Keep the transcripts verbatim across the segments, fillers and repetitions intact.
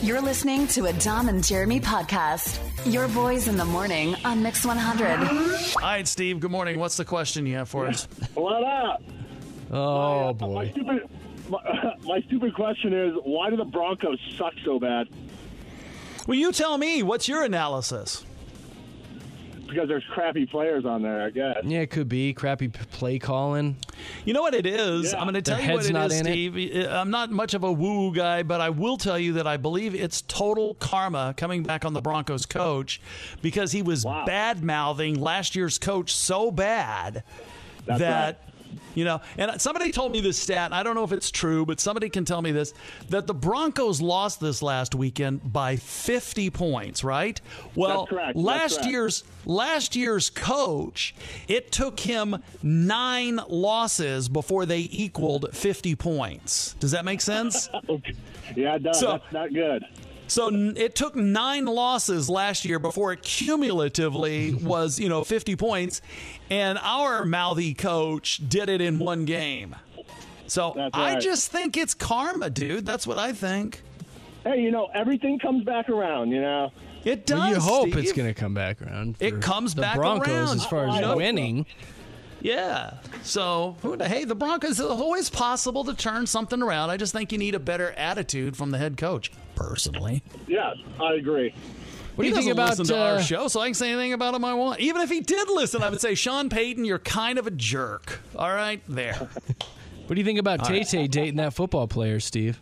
You're listening to a Dom and Jeremy podcast. Your boys in the morning on Mix one hundred. All right, Steve, good morning. What's the question you have for us? What up? Oh, my, uh, boy. My stupid, my, my stupid question is, why do the Broncos suck so bad? Well, you tell me. What's your analysis? Because there's crappy players on there, I guess. Yeah, it could be crappy p- play calling. You know what it is? Yeah. I'm going to tell Their you what head's it not is, in it. Steve. I'm not much of a woo guy, but I will tell you that I believe it's total karma coming back on the Broncos coach because he was Wow. bad-mouthing last year's coach so bad That's that... right. You know, and somebody told me this stat, and I don't know if it's true, but somebody can tell me this, that the Broncos lost this last weekend by fifty points, right? Well, That's correct. That's last correct. year's last year's coach, it took him nine losses before they equaled fifty points. Does that make sense? Okay. Yeah, it does. So- That's not good. So n- it took nine losses last year before it cumulatively was, you know, fifty points, and our mouthy coach did it in one game. So That's I right. just think it's karma, dude. That's what I think. Hey, you know, everything comes back around, you know? It does. Well, you hope it's Steve. going to come back around. It for comes the back Broncos around. as far I as hope so. winning. Yeah. So, who the- hey, the Broncos, it's always possible to turn something around. I just think you need a better attitude from the head coach, personally. Yes, I agree. What do he you think doesn't about listen to our uh, show, so I can say anything about him I want. Even if he did listen, I would say, Sean Payton, you're kind of a jerk. All right, there. What do you think about Tay Tay dating that football player, Steve?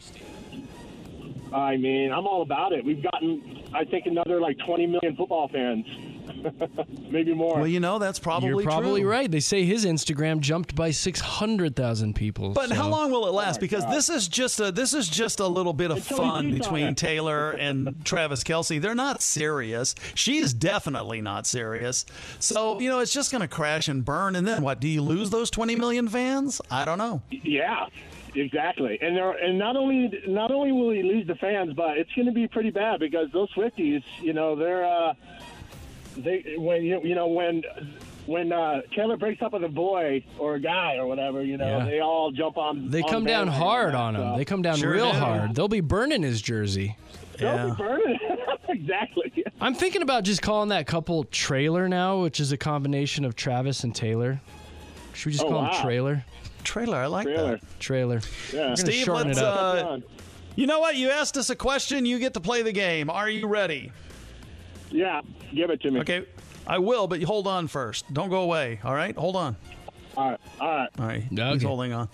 I mean, I'm all about it. We've gotten, I think, another like twenty million football fans. Maybe more. Well, you know, that's probably You're probably true. right. They say his Instagram jumped by six hundred thousand people. But so- how long will it last? my Because God. this is just a this is just a little bit of Until he fun cheats on between her. Taylor and Travis Kelce. They're not serious. She's definitely not serious. So you know, it's just going to crash and burn. And then what? Do you lose those twenty million fans? I don't know. Yeah, exactly. And there, and not only not only will he lose the fans, but it's going to be pretty bad because those Swifties, you know, they're uh, they when you you know when when uh, Taylor breaks up with a boy or a guy or whatever, you know, Yeah. they all jump on. They on come down bandwagon hard that on him. stuff. They come down Sure real do. hard. They'll be burning his jersey. They'll Yeah. be burning. Exactly. I'm thinking about just calling that couple Trailer now, which is a combination of Travis and Taylor. Should we just Oh, call wow. him Trailer? Trailer, I like Trailer. that. Trailer. Yeah. We're gonna Steve, shorten let's, it up. uh, You know what? You asked us a question. You get to play the game. Are you ready? yeah, give it to me. Okay, I will, but you hold on first. Don't go away. All right, hold on. All right. All right. All right, he's Okay. holding on.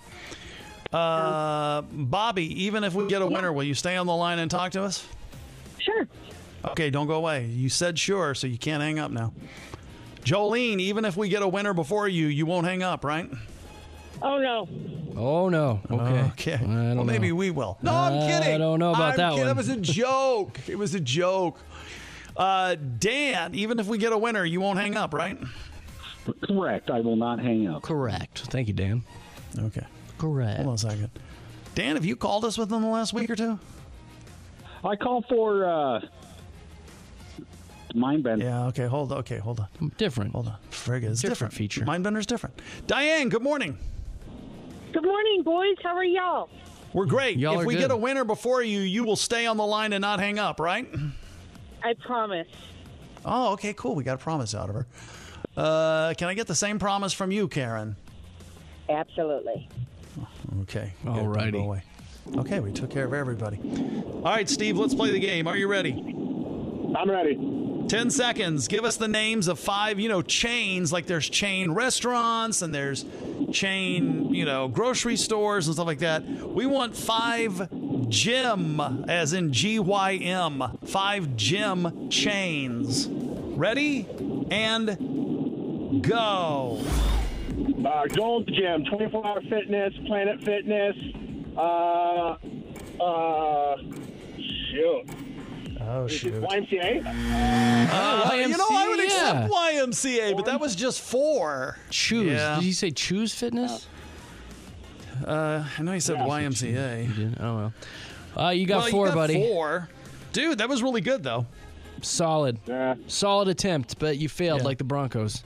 Uh, Bobby, even if we get a winner, will you stay on the line and talk to us? Sure. Okay, don't go away. You said sure, so you can't hang up now. Jolene, even if we get a winner before you, you won't hang up, right? Oh, no. Oh, no. Okay. Okay. I don't Well, maybe know. we will. No, I'm I kidding. don't know about I'm that kidding. one. It was a joke. It was a joke. Uh, Dan, even if we get a winner, you won't hang up, right? Correct. I will not hang up. Correct. Thank you, Dan. Okay. Correct. Hold on a second. Dan, have you called us within the last week or two? I call for uh, Mindbender. Yeah, okay. Hold on. Okay, hold on. Different. Hold on. Frig is different. Different feature. Mindbender's different. Diane, good morning. Good morning, boys. How are y'all? We're great. Y'all if are we good. get a winner before you, you will stay on the line and not hang up, right? I promise. Oh, okay, cool. We got a promise out of her. Uh, can I get the same promise from you, Karen? Absolutely. Okay. good. Alrighty. Don't go away. Okay, we took care of everybody. All right, Steve, let's play the game. Are you ready? I'm ready. Ten seconds. Give us the names of five, you know, chains. Like there's chain restaurants and there's chain, you know, grocery stores and stuff like that. We want five gym, as in G Y M. Five gym chains. Ready? And go. Uh, Gold Gym, twenty-four hour Fitness, Planet Fitness. Uh, uh, shoot. Oh, Is it shoot. Y M C A? Uh, you know, I would yeah. accept Y M C A, but that was just four. Choose. Yeah. Did he say choose fitness? Uh, I know he said Yeah. Y M C A. He did. Oh, well. Uh, you got Well, four, you got buddy. Four. Dude, that was really good, though. Solid. Yeah. Solid attempt, but you failed Yeah. like the Broncos.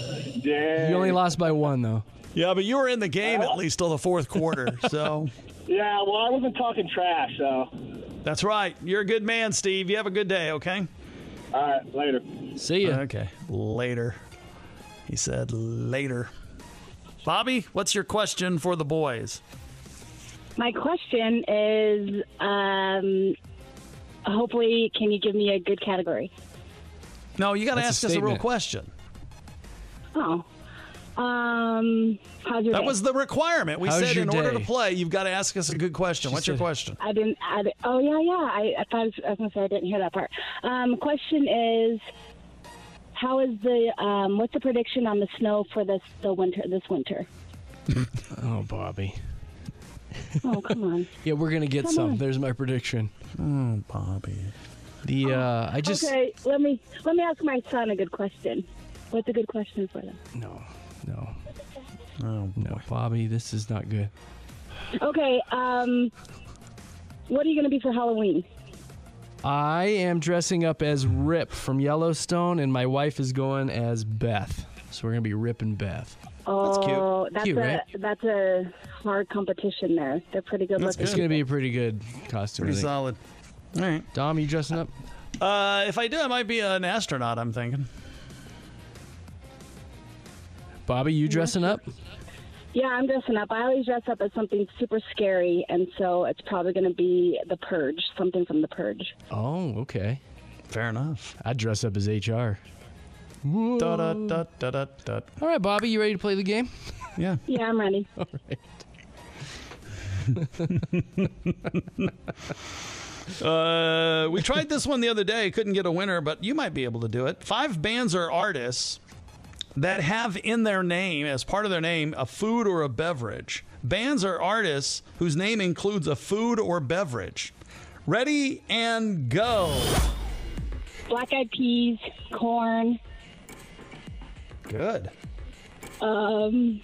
Dang. You only lost by one, though. Yeah, but you were in the game at least till the fourth quarter, so... Yeah, well, I wasn't talking trash, so. That's right. You're a good man, Steve. You have a good day, okay? All right, later. See ya. Okay, later. He said later. Bobby, what's your question for the boys? My question is, um, hopefully, can you give me a good category? No, you got to That's ask a us a real statement. question. Oh. Um, how's your That day? was the requirement. We How's said your in order day? to play, you've got to ask us a good question. She What's your said- question? I didn't, I, di- oh, yeah, yeah. I, I thought, I was, I was going to say I didn't hear that part. Um, question is, how is the, um, what's the prediction on the snow for this, the winter, this winter? Oh, Bobby. Oh, come on. Yeah, we're gonna get Come some. on. There's my prediction. Oh, Bobby. The uh, I just Okay, let me, let me ask my son a good question. What's a good question for them? no, no, Oh, no, Bobby. This is not good. Okay, um, what are you going to be for Halloween? I am dressing up as Rip from Yellowstone, and my wife is going as Beth. So we're gonna be Rip and Beth. Oh, that's Cute, a right? that's a hard competition there. They're pretty good That's looking. It's gonna be a pretty good costume. I pretty think. solid. All right. Dom, you dressing up? Uh, if I do, I might be an astronaut, I'm thinking. Bobby, you dressing up? Yeah, I'm dressing up. I always dress up as something super scary, and so it's probably going to be The Purge, something from The Purge. Oh, okay. Fair enough. I'd dress up as H R. Da, da, da, da, da, da. All right, Bobby, you ready to play the game? Yeah. Yeah, I'm ready. All right. Uh, we tried this one the other day. Couldn't get a winner, but you might be able to do it. Five bands or artists that have in their name, as part of their name, a food or a beverage. Bands or artists whose name includes a food or beverage. Ready and go. Black Eyed Peas, Corn, Good. um,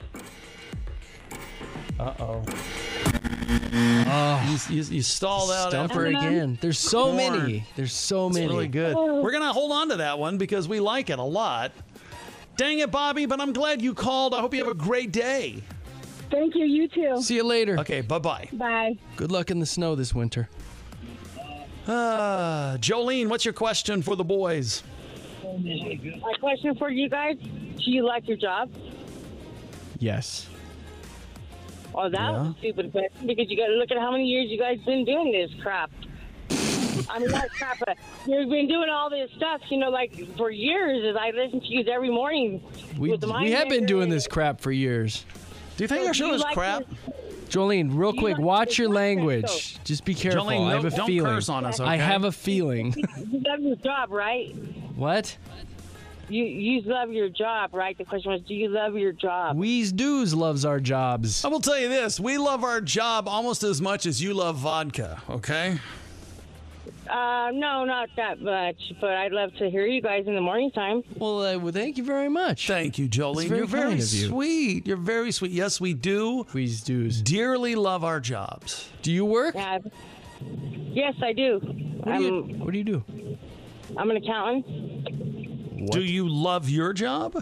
Uh-oh. Oh, You, you, you stalled out. Stumper after- again. There's so Corn. many. There's so many. It's really good. Oh. We're going to hold on to that one because we like it a lot. Dang it, Bobby, but I'm glad you called. I hope you have a great day. thank you, you too. See you later. Okay, bye-bye. Bye. Good luck in the snow this winter. Uh, Jolene, what's your question for the boys? My question for you guys, do you like your job? Yes. Oh, that Yeah. was a stupid question because you got to look at how many years you guys been doing this crap. I mean, not crap, but you've been doing all this stuff, you know, like for years. As I listen to you every morning. We, with the we have been Mindbender doing and- this crap for years. Do you think So our do show you is like crap? Jolene, real You quick, like watch this your podcast, language. Just be careful. Jolene, I have no- a don't feeling. curse on us, I okay? have a feeling. You love your job, right? What? You you love your job, right? The question was, do you love your job? Weez Doos loves our jobs. I will tell you this. We love our job almost as much as you love vodka, okay? Uh, no, not that much, but I'd love to hear you guys in the morning time. Well, uh, well, thank you very much. Thank you, Jolene. It's very You're very kind of you. sweet. You're very sweet. Yes, we do Weez Doos. dearly love our jobs. Do you work? Yeah. Yes, I do. What do you, I'm, what do you do? I'm an accountant. What? Do you love your job?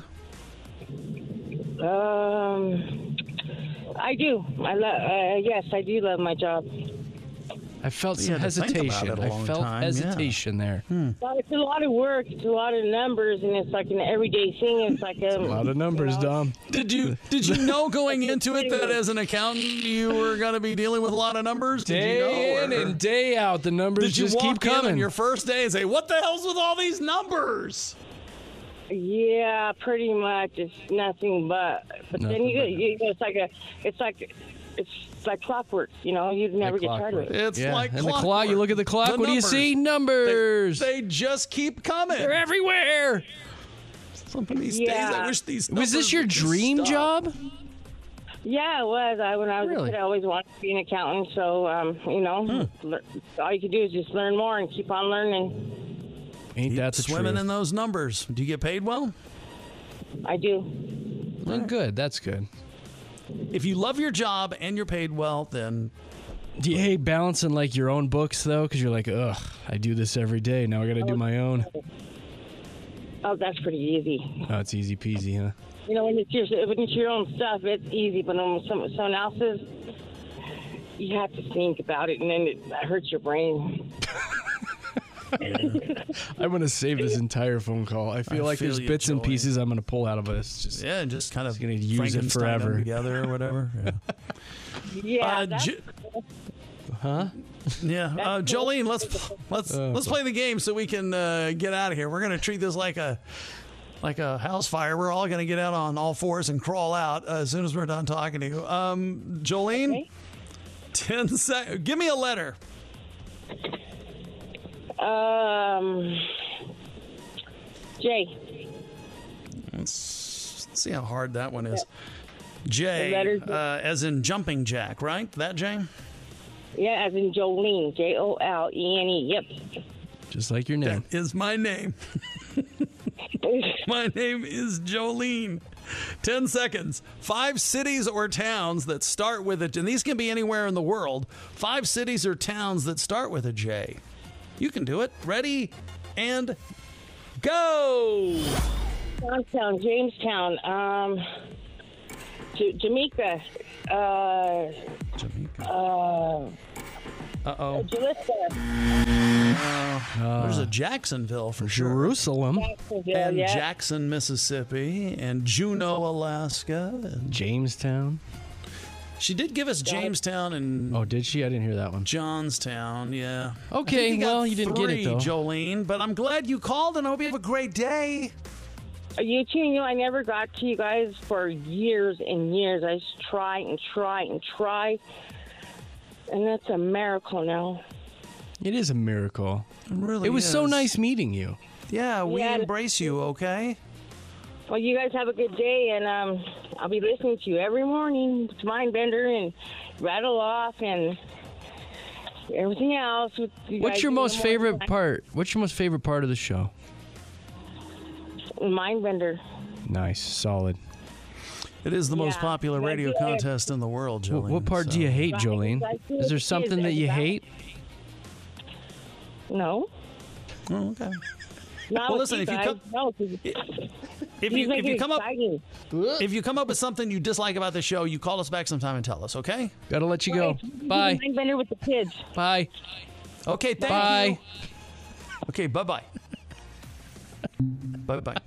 Um, I do. I love. Uh, yes, I do love my job. I felt You some had to think about hesitation. it a I long felt time, yeah. hesitation there. Well, it's a lot of work. It's a lot of numbers, and it's like an everyday thing. It's like a, A lot of numbers, you know, Dom. Did you did you know going into it that as an accountant you were going to be dealing with a lot of numbers? Did you know? Day in or- and day out, the numbers Did you just walk keep in coming. on your first day and say, "What the hell's with all these numbers?" Yeah, pretty much. It's nothing but. But then Nothing you, but get, you it's like a, it's like, it's like clockwork. You know, you never Like get tired of clockwork. it. It's yeah. like and the clockwork. clock. You look at the clock. The what do you numbers. see? They, Numbers. they just keep coming. They're everywhere. Some of these Yeah. days, I wish these. Was this numbers your would just dream stop. job? Yeah, it was. I when I was Really? a kid, I always wanted to be an accountant. So, um, you know, Hmm. lear- all you can do is just learn more and keep on learning. Ain't that the Swimming truth? in those numbers. Do you get paid well? I do. Well, good. That's good. If you love your job and you're paid well, then Do you hate balancing like your own books though? Because you're like, ugh, I do this every day. Now I got to do my own. Oh, that's pretty easy. Oh, it's easy peasy, huh? You know, when it's your when it's your own stuff, it's easy. But when some someone else's, you have to think about it, and then it hurts your brain. I'm going to save this entire phone call. I feel I like feel there's you, bits and Joey. pieces I'm going to pull out of this. Just Yeah, and just kind of gonna use it Frankenstein them forever. together or whatever. Yeah. Yeah, Uh, that's J- Huh? Yeah, uh, Jolene, let's let's Oh, let's play the game so we can uh, get out of here. We're gonna treat this like a like a house fire. We're all gonna get out on all fours and crawl out uh, as soon as we're done talking to you. Um, Jolene, Okay. ten seconds. Give me a letter. Um, J. Let's see how hard that one is. The J, letters- uh, as in jumping jack, right? That J? Yeah, as in Jolene. J O L E N E. Yep. Just like your name. That is my name. My name is Jolene. Ten seconds. Five cities or towns that start with a, and these can be anywhere in the world. Five cities or towns that start with a J. You can do it. Ready and go. Johnstown, Jamestown, um, J- Jamaica, uh, Jamaica. uh, Uh-oh. Jalissa, There's a Jacksonville for sure. Jerusalem. Jacksonville, And yeah. Jackson, Mississippi. And Juneau, Alaska. And Jamestown. she did give us Jamestown and Oh, did she? I didn't hear that one. Johnstown, yeah. Okay, I think well, got you didn't get it, three, though. Jolene, but I'm glad you called and I hope you have a great day. You two, you know, I never got to you guys for years and years. I just try and try and try, and that's a miracle now. It is a miracle. It really It was so is. nice meeting you. Yeah, we Yeah. embrace you, okay? Well, you guys have a good day, and um, I'll be listening to you every morning. It's Mindbender and Rattle Off and everything else. With you What's guys your in the most morning. favorite part? What's your most favorite part of the show? Mindbender. Nice, solid. It is the most Yeah. popular Yeah, radio good. contest in the world, Jolene. What, what part so- do you hate, Right, Jolene? I feel Is there it is something that you everybody. hate? No. Oh, okay. Not Well, with listen, you if you guys. come- No, 'cause If he's you if making you it come up exciting. if you come up with something you dislike about the show, you call us back sometime and tell us, okay? Gotta let you go. Right. Bye. Mindbender with the kids. Bye. Okay, thank Bye. you. Okay, bye-bye. Bye-bye.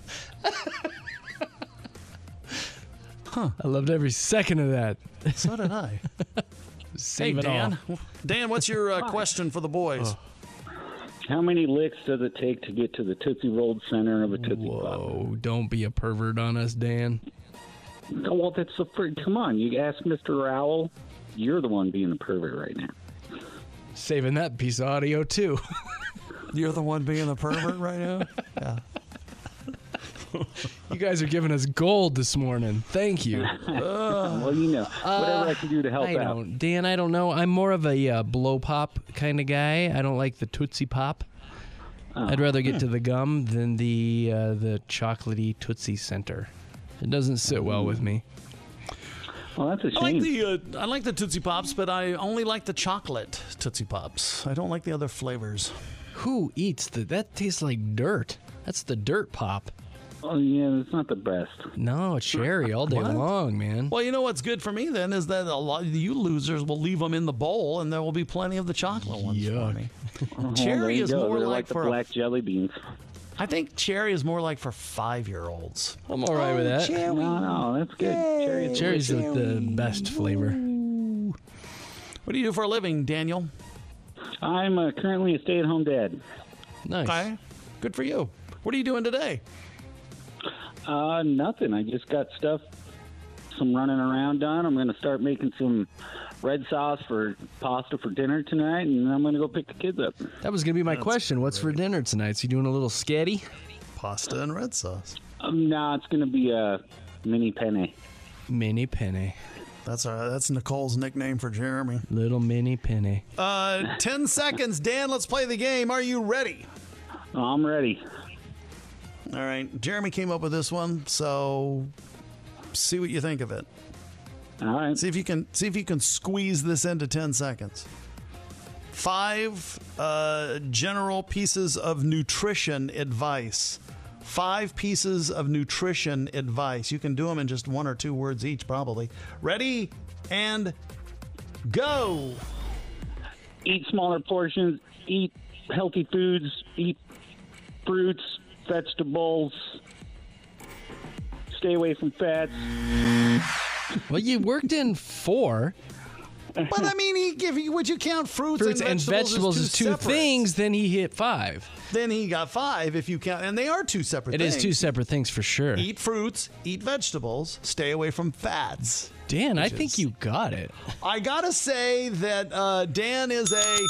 I loved every second of that. So did I. Hey, Save it Dan. all. Dan, what's your uh, question for the boys? How many licks does it take to get to the Tootsie Rolled center of a Tootsie Pop? Whoa, don't be a pervert on us, Dan. Oh, well, that's the first. Come on, you ask Mister Rowell. You're the one being the pervert right now. Saving that piece of audio, too. You're the one being the pervert right now? Yeah. You guys are giving us gold this morning. Thank you. Well, you know, whatever I can do to help I out. don't, Dan, I don't know. I'm more of a uh, blow pop kind of guy. I don't like the Tootsie Pop. I'd rather get to the gum than the uh, the chocolatey Tootsie Center. It doesn't sit well with me. Well, that's a I like shame. the uh, I like the Tootsie Pops, but I only like the chocolate Tootsie Pops. I don't like the other flavors. Who eats the? That tastes like dirt. That's the dirt pop. Oh, yeah, it's not the best. No, it's cherry all day What? long, man. Well, you know what's good for me then is that a lot of you losers will leave them in the bowl, and there will be plenty of the chocolate ones for Yuck. me. Oh, Cherry there you is go. more They're like like the for a- black jelly beans. I think cherry is more like for five-year-olds. I'm all right with that. No, no, that's good. Cherry is Cherry's the, the best flavor. What do you do for a living, Daniel? I'm uh, currently a stay-at-home dad. Nice. Okay, good for you. What are you doing today? Uh, nothing. I just got stuff, some running around done. I'm going to start making some red sauce for pasta for dinner tonight, and I'm going to go pick the kids up. That was gonna be my question. What's for dinner tonight? So you doing a little sketty? Pasta and red sauce. Um, no, it's going to be a mini penne. Mini penne. That's uh, that's Nicole's nickname for Jeremy. Little mini penne. Uh, ten seconds, Dan. Let's play the game. Are you ready? Oh, I'm ready. All right. Jeremy came up with this one, so see what you think of it. All right. See if you can see if you can squeeze this into ten seconds. Five uh, general pieces of nutrition advice. Five pieces of nutrition advice. You can do them in just one or two words each, probably. Ready and Go. Eat smaller portions. Eat healthy foods. Eat fruits, vegetables. Stay away from fats. Well, you worked in four. But I mean, he, if you, would you count fruits, Fruits and and vegetables, vegetables as is two two separate? things, then he hit five. Then he got five if you count, and they are two separate It things. is two separate things for sure. Eat fruits, eat vegetables, stay away from fats. Dan, I Which think is- you got it. I gotta say that uh, Dan is a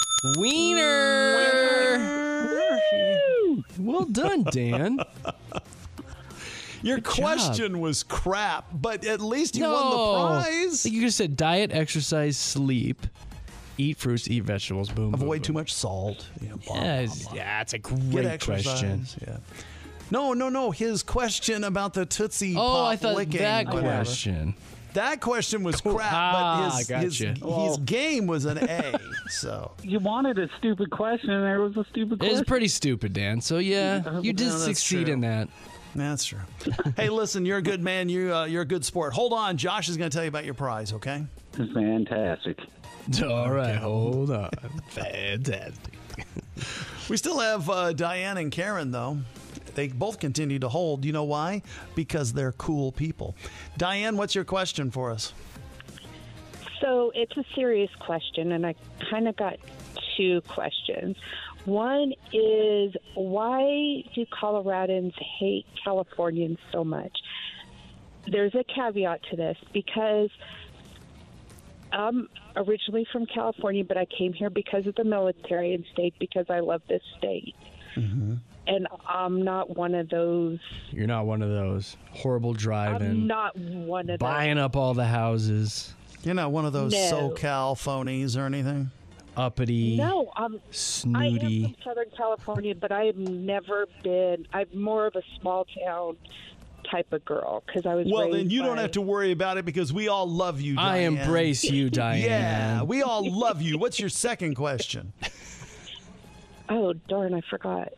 Wiener. Well done, Dan. Your Good job. question was crap, but at least you no. won the prize. You just said diet, exercise, sleep, eat fruits, eat vegetables. Boom. Avoid boom, too boom. much salt. You know, blah, Yeah, blah, it's- blah. yeah, it's a Get great exercise. question. Yeah. No, no, no. His question about the Tootsie Oh, Pop I thought licking, that whatever. question. That question was Cool. crap, Ah, but his, gotcha. his, his Well- game was an A. So You wanted a stupid question, and there was a stupid It's question. pretty stupid, Dan. So yeah, you did No, that's succeed true. in that. that's true. Hey, listen, you're a good man. You, uh, you're a good sport. Hold on. Josh is going to tell you about your prize, okay? Fantastic. All right, hold on. Fantastic. We still have uh, Diane and Karen, though. They both continue to hold. You know why? Because they're cool people. Diane, what's your question for us? So it's a serious question, and I kind of got two questions. One is, why do Coloradans hate Californians so much? There's a caveat to this, because I'm originally from California, but I came here because of the military and stayed because I love this state. Mm-hmm. And I'm not one of those. You're not one of those horrible I'm driving, not one of buying up all the houses, You're not one of those No. SoCal phonies or anything? uppity, those. No, I'm. I am snooty. from Southern California, but I have never been. I'm more of a small town type of girl because I was. Well, raised then you don't by- have to worry about it because we all love you, Diane. I embrace you, Diane. Yeah, we all love you. What's your second question? Oh darn! I forgot.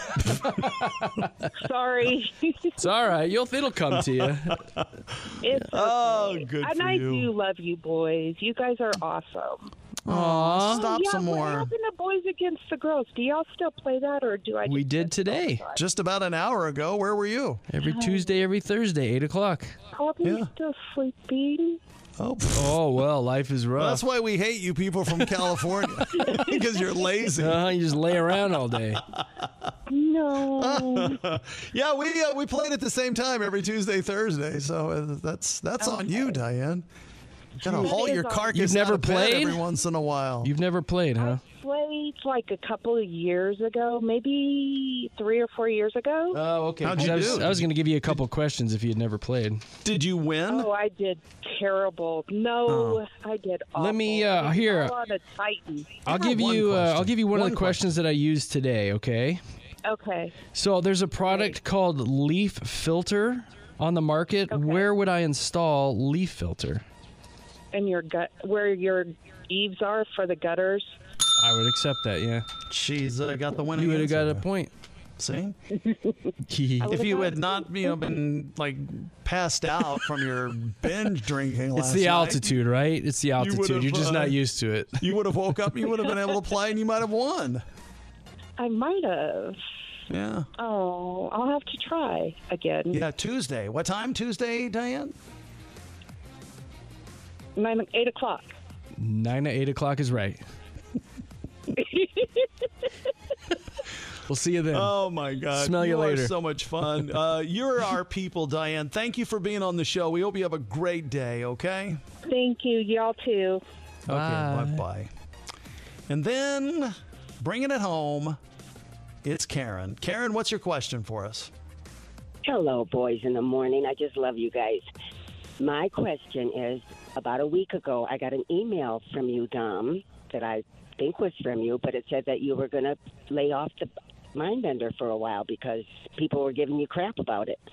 Sorry. It's all right. You'll it'll come to you. It's Oh, okay. good And for I you. do love you, boys. You guys are awesome. Aw, stop yeah, some what more. happened to Boys Against the Girls? Do y'all still play that, or do I? We just did miss today. it all the time? Just about an hour ago. Where were you? Every Tuesday, every Thursday, eight o'clock. Probably Yeah. still sleeping. Oh, Oh well, life is rough. well, that's why we hate you people from California because you're lazy. Uh, you just lay around all day. No. Yeah, we uh, we played at the same time every Tuesday, Thursday. So uh, that's that's on you, Diane. You gotta It haul is your on- carcass You've never out of bed played? every once in a while. You've never played, huh? Played like a couple of years ago, maybe three or four years ago. Oh, okay. How'd you I was, do? I was going to give you a couple questions if you had never played. Did you win? Oh, I did terrible. No, I did awful. Let me, uh, I was here. all on a Titan. I'll got give one you. Uh, question. I'll give you one, One of the questions that I used today. Okay. Okay. So there's a product called Leaf Filter on the market. Okay. Where would I install Leaf Filter? And your gut, where your eaves are for the gutters. I would accept that. Yeah. She's uh, got the winning You would have answer got a there. point. See? If If you had not, you know, been like passed out from your binge drinking last It's the night, altitude, right? It's the altitude. would've, You're just uh, not used to it. you would have woke up and you would have been able to play and you might have won. I might have. Yeah. Oh, I'll have to try again. Yeah, Tuesday. What time Tuesday, Diane? Nine, eight o'clock. Nine to eight o'clock is right. We'll see you then. Oh my God! Smell you are later. so much fun. Uh, you're our people, Diane. Thank you for being on the show. We hope you have a great day. Okay. Thank you. Y'all too. Okay. Bye Bye. bye. And then, bringing it home, it's Karen. Karen, what's your question for us? Hello, boys in the morning. I just love you guys. My question is, about a week ago, I got an email from you, Dom, that I think was from you, but it said that you were going to lay off the Mindbender for a while because people were giving you crap about it.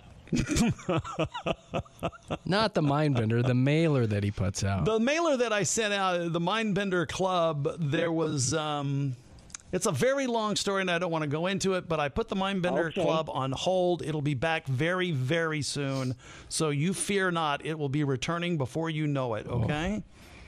Not the Mindbender, the mailer that he puts out. The mailer that I sent out, the Mindbender Club, there was, um, it's a very long story and I don't want to go into it, but I put the Mindbender Okay. Club on hold. It'll be back very, very soon. So you fear not, it will be returning before you know it, okay?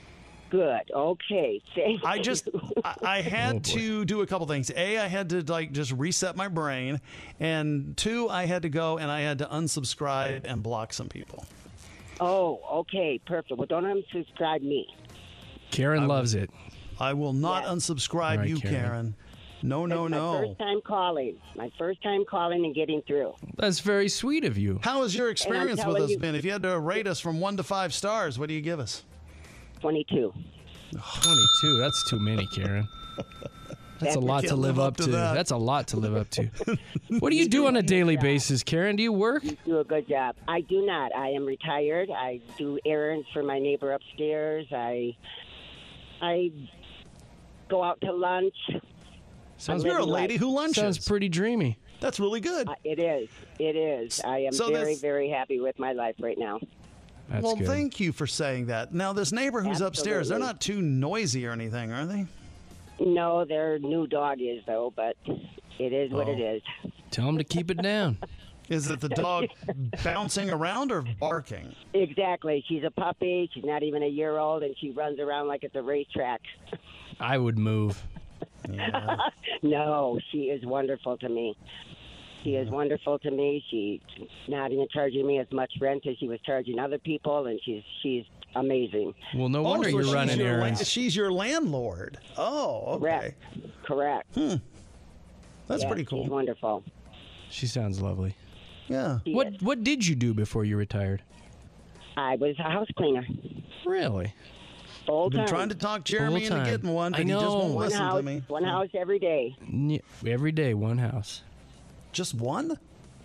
Good. Okay. Thank I just, you. I, I had to do a couple things. A, I had to like just reset my brain, and two, I had to go and I had to unsubscribe and block some people. Oh, okay. Perfect. Well, don't unsubscribe me. Karen I loves will, it. I will not Yes. unsubscribe Right, you, Karen. Karen. No, no, It's my no. first time calling. My first time calling and getting through. That's very sweet of you. How has your experience with telling us you- been? If you had to rate us from one to five stars, what do you give us? twenty-two. twenty-two. That's too many, Karen. That's a That- lot Can't to live live up up to to. that. That's a lot to live up to. What do you do on a daily basis, Karen? Do you work? You do a good job. I do not. I am retired. I do errands for my neighbor upstairs. I I go out to lunch. Sounds I'm you're a living lady life. who lunches. Sounds pretty dreamy. That's really good. Uh, it is. It is. I am So very, this- very happy with my life right now. That's well, good. thank you for saying that. Now, this neighbor who's upstairs, they're Absolutely. not too noisy or anything, are they? No, their new dog is, though, but it is what it Oh. is. Tell him to keep it down. Is it the dog bouncing around or barking? Exactly. She's a puppy. She's not even a year old, and she runs around like it's a racetrack. I would move. Yeah. No, she is wonderful to me. She is wonderful to me. She's not even charging me as much rent as she was charging other people, and she's she's amazing. Well, no Oh, wonder so you're she's running your errands. la- she's your landlord. Oh, okay. Correct. Correct. That's Yeah, pretty She's cool. wonderful. She sounds lovely. Yeah. She What is. What did you do before you retired? I was a house cleaner. Really? Full I've been time. trying to talk Jeremy Full into time. getting one, but I he just know. won't one listen house, to me. one house every day. N- Every day, one house. Just one?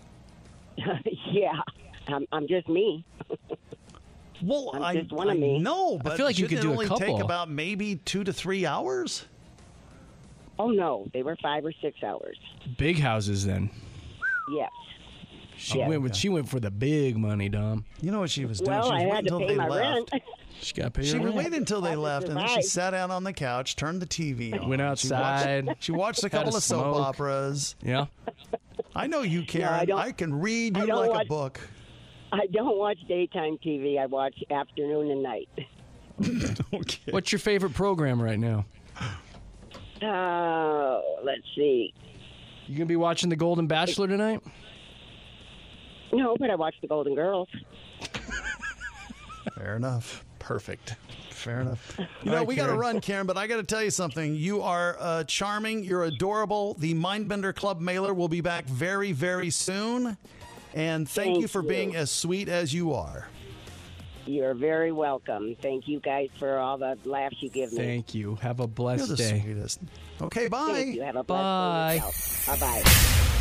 Yeah, I'm, I'm just me. Well, I'm I, just one of I me. know, but feel like you could shouldn't do it a only take couple. about maybe two to three hours? Oh no, they were five or six hours. Big houses, then. Yes. She Yeah. went with. She went for the big money, Dom. You know what she was doing? Well, she was I waiting had to until pay they my left. rent. She got paid. She her rent. waited until they Had to left, and then she survive. sat down on the couch, turned the T V on. Went She outside. watched, she watched a Had a couple of soap smoke. operas. Yeah. I know you, Karen. I don't- I can read I you don't like a watch- book. I don't watch daytime T V. I watch afternoon and night. Okay. What's your favorite program right now? Oh, let's see. You gonna be watching The Golden Bachelor tonight? No, but I watch the Golden Girls. Fair enough. Perfect. Fair enough. You All know, right, we got to Karen. run, Karen, but I got to tell you something. You are uh, charming. You're adorable. The Mindbender Club mailer will be back very, very soon. And thank, Thank you for you. being as sweet as you are. You're very welcome. Thank you guys for all the laughs you give me. Thank you. Have a You're blessed the day. sweetest. Okay, bye. Thank you. Have a Bye. blessed day yourself. Bye-bye.